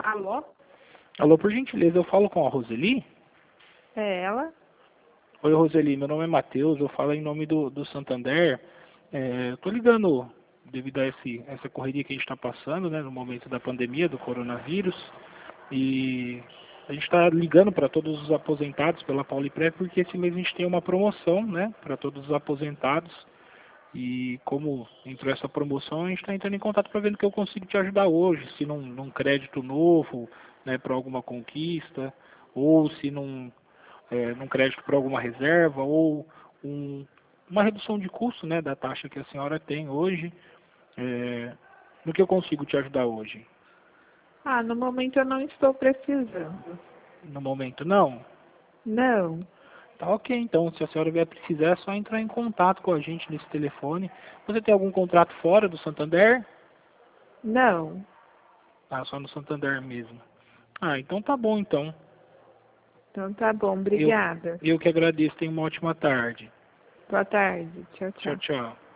Alô? Alô, por gentileza, eu falo com a Roseli? É ela? Oi, Roseli, meu nome é Matheus, eu falo em nome do Santander. Estou ligando devido a essa correria que a gente está passando, né, no momento da pandemia do coronavírus. E a gente está ligando para todos os aposentados pela Pauliprev porque esse mês a gente tem uma promoção, né, para todos os aposentados. E como entrou essa promoção, a gente está entrando em contato para ver no que eu consigo te ajudar hoje, se num crédito novo, né, para alguma conquista, ou se num crédito para alguma reserva, ou uma redução de custo, né, da taxa que a senhora tem hoje, no que eu consigo te ajudar hoje. Ah, no momento eu não estou precisando. No momento não? Não, Tá ok, então, se a senhora vier precisar, é só entrar em contato com a gente nesse telefone. Você tem algum contrato fora do Santander? não. Ah, só no Santander mesmo. Ah, então tá bom então. Então tá bom, Eu, obrigada. eu que agradeço, tenha uma ótima tarde. Boa tarde. Tchau, Tchau, tchau. tchau.